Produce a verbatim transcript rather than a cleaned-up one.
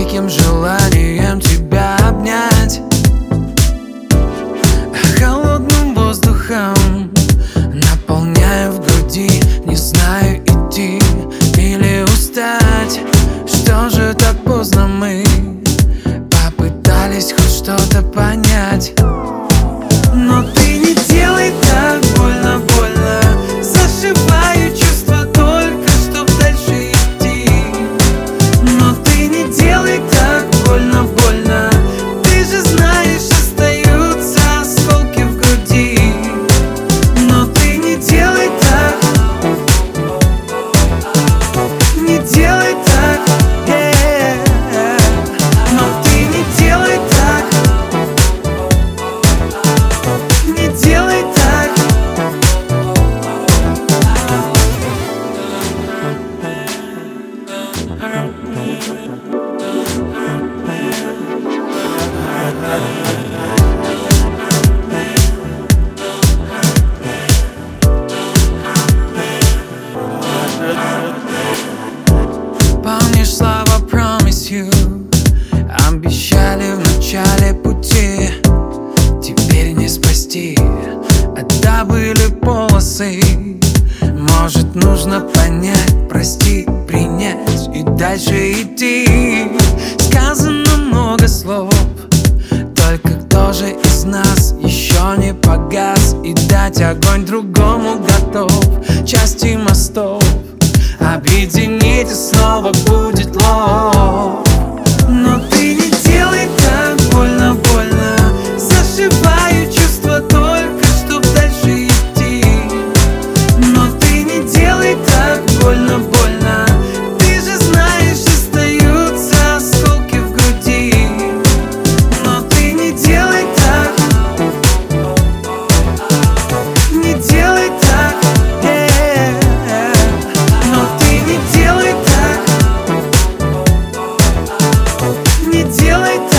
диким желанием тебя обнять, холодным воздухом наполняя в груди. Не знаю, идти или устать. Что же так поздно мы попытались хоть что-то понять? Но ты не делай так больно, больно. Зашиваю чувства только, чтоб дальше идти. Но ты не делай так больно, больно. Ты же знаешь, остаются осколки в груди. Но ты не делай так, не делай так, yeah. Но ты не делай так, не делай так. Помнишь слова promise you? Обещали в начале пути. Теперь не спасти, это были полосы. Может, нужно понять, простить, принять и дальше идти. Сказано много слов, только кто же из нас еще не погас и дать огонь другому готов? Части мостов объединить, и снова будет лов. Но ты не делай так больно, больно. Зашиваю чувства только, чтоб дальше идти. Но ты не делай так больно, больно. Ты же знаешь, остаются осколки в груди. Но ты не делай так, не делай так, yeah. Но ты не делай так, не делай так.